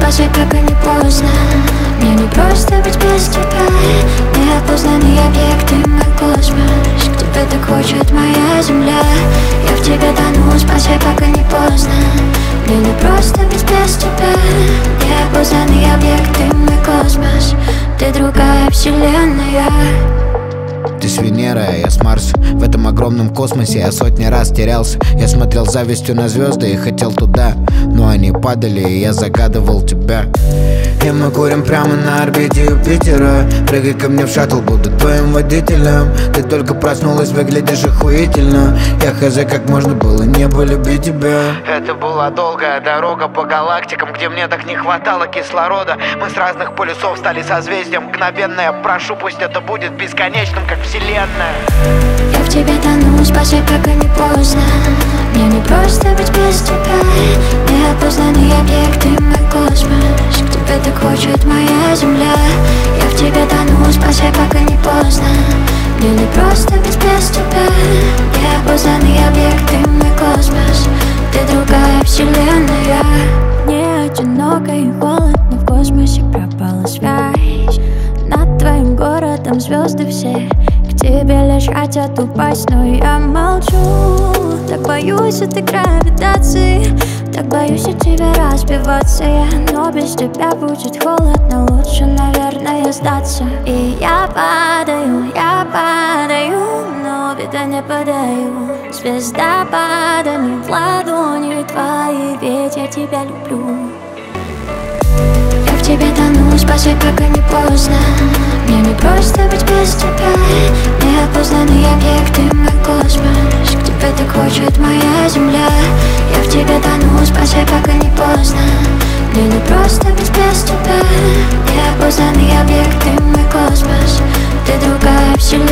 спасай, пока не поздно. Мне не просто быть без тебя. Неопознанный объект, ты мой космос. К тебе так хочет моя земля. Я в тебе тону, спасай, пока не поздно. Мне не просто быть без тебя. Неопознанный объект, ты мой космос. Ты другая вселенная. Ты с Венеры, а я с Марса. В этом огромном космосе я сотни раз терялся. Я смотрел завистью на звезды и хотел туда, но они падали, и я загадывал тебя. И мы курим прямо на орбите Юпитера. Прыгай ко мне в шаттл, буду твоим водителем. Ты только проснулась, выглядишь охуительно. Я хз, как можно было не полюбить тебя. Это была долгая дорога по галактикам, где мне так не хватало кислорода. Мы с разных полюсов стали созвездием. Мгновенное, прошу, пусть это будет бесконечным, как вселенная. Я в тебе тону, спасай, пока не поздно. Мне не просто быть без тебя. Неопознанный объект, ты мой космос. К тебе так хочет моя земля. Я в тебе тону, спасай, пока не поздно. Мне не просто быть без тебя. Неопознанный объект, ты мой космос. Ты другая вселенная. Мне одиноко и холодно, в космосе пропала связь. Над твоим городом звезды все к тебе лишь хотят упасть, но я молчу. Так боюсь этой гравитации, так боюсь от тебя разбиваться я. Но без тебя будет холодно, лучше, наверное, сдаться. И я падаю, но вида не подаю. Звезда падает в ладони твои, ведь я тебя люблю. Я в тебе тону, спасай, пока не поздно. Мне не просто быть без тебя. Неопознанный объект, ты мой космос. К тебе так хочет моя земля. Я в тебе тону, спасай, пока не поздно. Мне не просто быть без тебя. Неопознанный объект, ты мой космос. Ты другая вселенная.